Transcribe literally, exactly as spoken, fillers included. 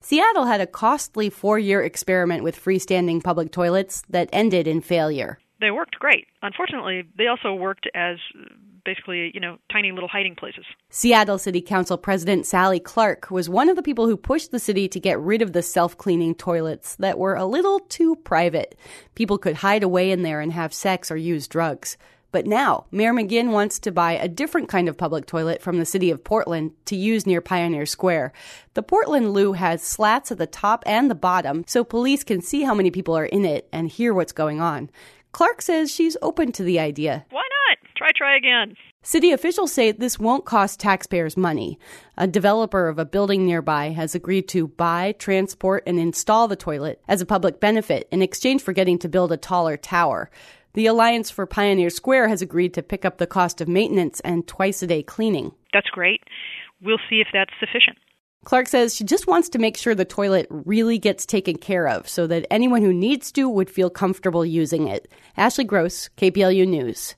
Seattle had a costly four-year experiment with freestanding public toilets that ended in failure. They worked great. Unfortunately, they also worked as basically, you know, tiny little hiding places. Seattle City Council President Sally Clark was one of the people who pushed the city to get rid of the self-cleaning toilets that were a little too private. People could hide away in there and have sex or use drugs. But now, Mayor McGinn wants to buy a different kind of public toilet from the city of Portland to use near Pioneer Square. The Portland loo has slats at the top and the bottom, so police can see how many people are in it and hear what's going on. Clark says she's open to the idea. Why not? Try, try again. City officials say this won't cost taxpayers money. A developer of a building nearby has agreed to buy, transport, and install the toilet as a public benefit in exchange for getting to build a taller tower. The Alliance for Pioneer Square has agreed to pick up the cost of maintenance and twice-a-day cleaning. That's great. We'll see if that's sufficient. Clark says she just wants to make sure the toilet really gets taken care of so that anyone who needs to would feel comfortable using it. Ashley Gross, K P L U News.